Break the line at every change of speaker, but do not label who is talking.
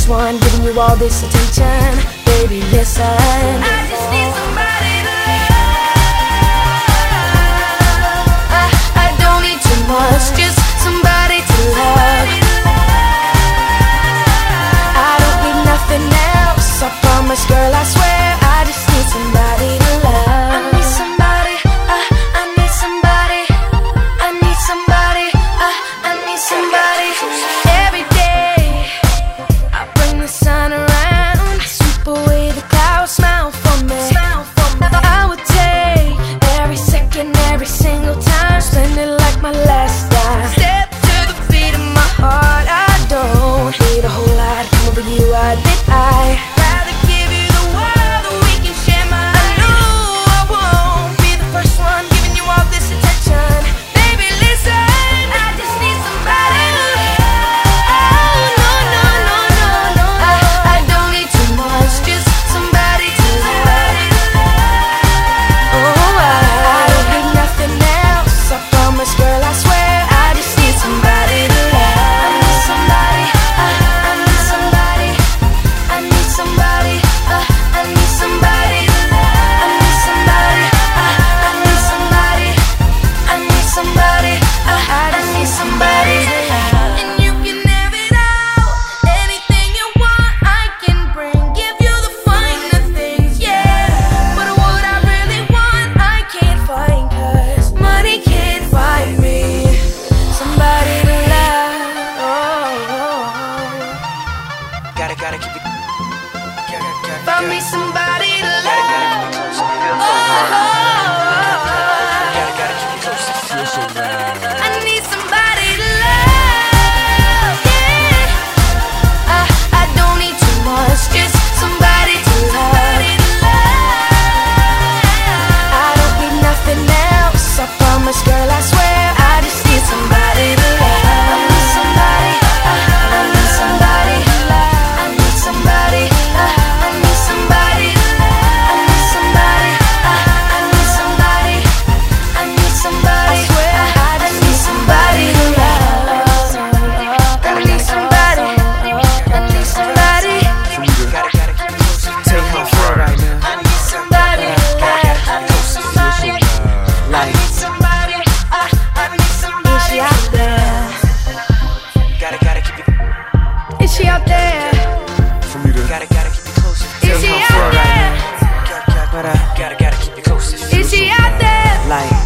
one giving you all this attention. Baby, listen, I just need somebody to love. I don't need too much, just somebody to love. I don't need nothing else, I promise, girl, I swear. I just need somebody to love. I need somebody, I need somebody, I need somebody, I need somebody. Every day I bring the sun around, sweep away the clouds, smile for me. I would take every second, every single time, spend it like my last time. Step to the beat of my heart, I don't need a whole lot. Come over you, I did. I rather give you the world than we can share mine. I know I won't be the first one giving you all this attention. Baby, listen, I just need somebody to love. Oh, no, no, no, no, no. I don't need too much, just somebody to love. Oh, I don't need nothing else, I promise, girl, I swear. I just need somebody to love. I need somebody, I need somebody, I need somebody, I need somebody to love. I need somebody, I need somebody, I need somebody, I need somebody to love. And you can have it all, anything you want I can bring, give you the finer things, yeah. But what I really want I can't find, 'cause money can't buy me somebody to love.
Gotta keep it.
Find me somebody to love.
Gotta keep it close. Feel so right.
I need somebody to love, yeah. I don't need too much, just somebody to love. I don't need nothing else, I promise, girl, I swear. I just need somebody to love. I need somebody, I need somebody, I need somebody, I need somebody, I need somebody, I need somebody, I need somebody. I swear I just need somebody to love. I need somebody, I need somebody.
Gotta keep it close. Tell you how I feel right now.
I need somebody to love. I need somebody, I need somebody, I need somebody. Is she out there?
Gotta keep it.
Is she out there?
For me to
Gotta keep it close.
Is she out there?
Gotta keep it close.
Is she out there?
Like